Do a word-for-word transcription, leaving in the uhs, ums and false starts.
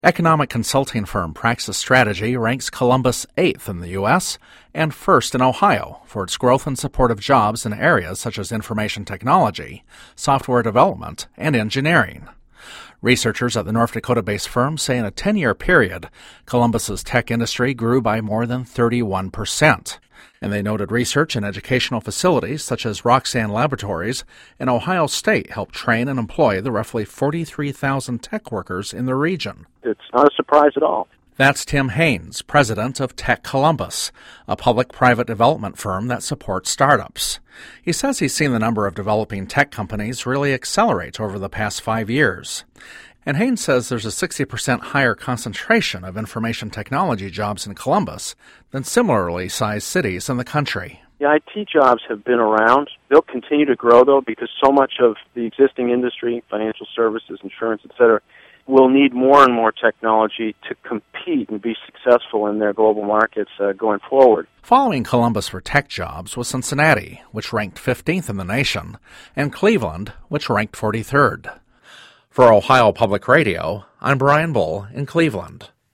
Economic consulting firm Praxis Strategy ranks Columbus eighth in the U S and first in Ohio for its growth and support of jobs in areas such as information technology, software development, and engineering. Researchers at the North Dakota-based firm say in a ten-year period, Columbus's tech industry grew by more than thirty-one percent. And they noted research and educational facilities such as Roxanne Laboratories in Ohio State helped train and employ the roughly forty-three thousand tech workers in the region. It's not a surprise at all. That's Tim Haynes, president of Tech Columbus, a public-private development firm that supports startups. He says he's seen the number of developing tech companies really accelerate over the past five years. And Haynes says there's a sixty percent higher concentration of information technology jobs in Columbus than similarly sized cities in the country. The I T jobs have been around. They'll continue to grow, though, because so much of the existing industry, financial services, insurance, et cetera, will need more and more technology to compete and be successful in their global markets uh, going forward. Following Columbus for tech jobs was Cincinnati, which ranked fifteenth in the nation, and Cleveland, which ranked forty-third. For Ohio Public Radio, I'm Brian Bull in Cleveland.